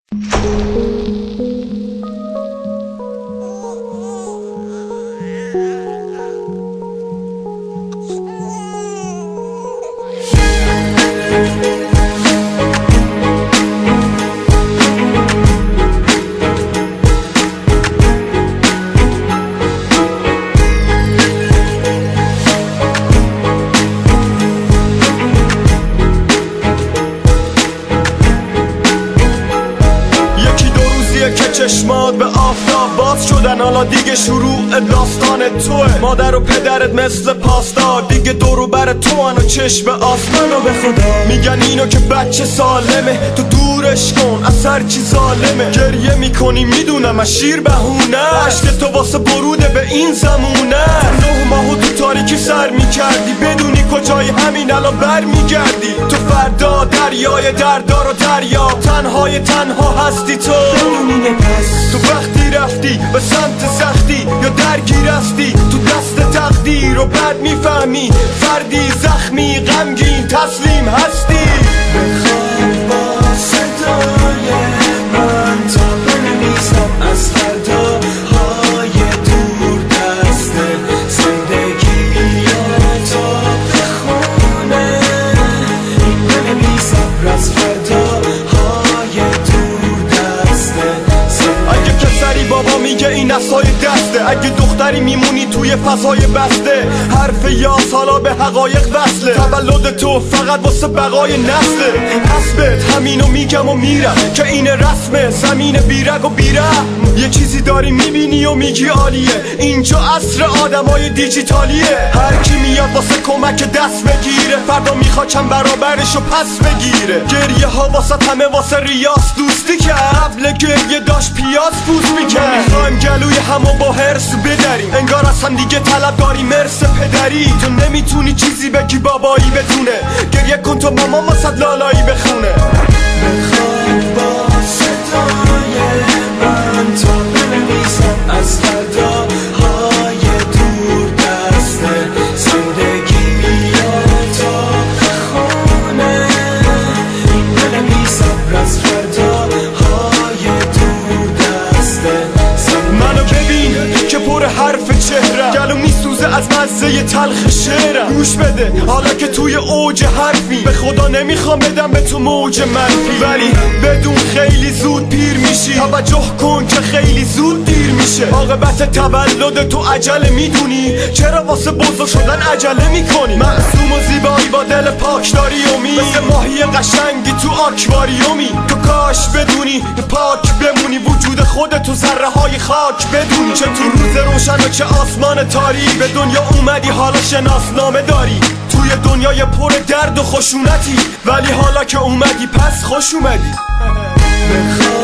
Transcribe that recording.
که چشمات به آفتاب باز شدن، حالا دیگه شروع داستان توه. مادر و پدرت مثل پاسدار دیگه دورو بر تو و چشم آسمانو به خدا میگن اینو که بچه سالمه، تو دورش کن اثر چی ظالمه. گریه میکنی میدونم از شیر بهونه، عشق تو واسه بروده به این زمونه. 9 ماهو تو تاریکی سر میکردی، بدونی کجای همین الان بر میگردی. تو فردا دریای دردار و دریا، تنهای تنها هستی تو. تو وقتی رفتی به سمت سختی یا درگیر هستی تو دست تقدیر و بعد میفهمی فردی زخمی غمگین تسلیم هستی. بخواب با صدای من تا بنویسم از فرداهای دور دست زندگی یا تا بخونه این بنویسم از فرداهای دور دست. اگه پسری بابا میگه این اصای دسته، اگه دختری میمونی توی فضای بسته. حرف یاس حالا به حقایق وصله، تولد تو فقط واسه بقای نسله. حسبت همینو میگم و میرم که این رسمه، زمین بیرگ و بیرم. یه چیزی داری میبینی و میگی عالیه، اینجا عصر آدمای دیجیتالیه. هر کی میاد واسه کمک دست بگیره، فردا میخواد چند برابرشو پس بگیره. گریه ها واسه همه واسه ریاض دوستی که قبل گریه داشت پیاز پوست میکرد. میخوایم گلوی همو با هرس بدریم، انگار از هم دیگه طلب داریم مرس پدری. تو نمیتونی چیزی بگی بابایی بدونه، گریه کن تو مامان واسه لالایی بخونه. بخواب با صدای من تا بنویسم از فرداهای دور دست زندگی یا تا بخونه این بنویسم از فرداهای دور دست. منو ببین که پر حرف چهرم، گلو میسوزه از مزه تلخ شعرم. گوش بده حالا که توی اوج حرفی، به خدا نمیخوام بدم به تو موج منفی، ولی بدون خیلی زود پیر میشی. توجه کن که خیلی زود دیر میشه. عاقبت تولد تو عجله میدونی، چرا واسه بزرگ شدن عجله میکنی؟ معصوم و زیبایی با دل پاک داری امید، مثل ماهی قشنگی تو آکواریومی. تو کاش بدونی پاک بمونی، وجود خودت تو ذره های خاک بدونی. چه تو روز روشن و چه آسمان تاریک، به دنیا اومدی حالا شناسنامه داری. توی دنیای پر درد و خشونتی، ولی حالا که اومدی پس خوش اومدی.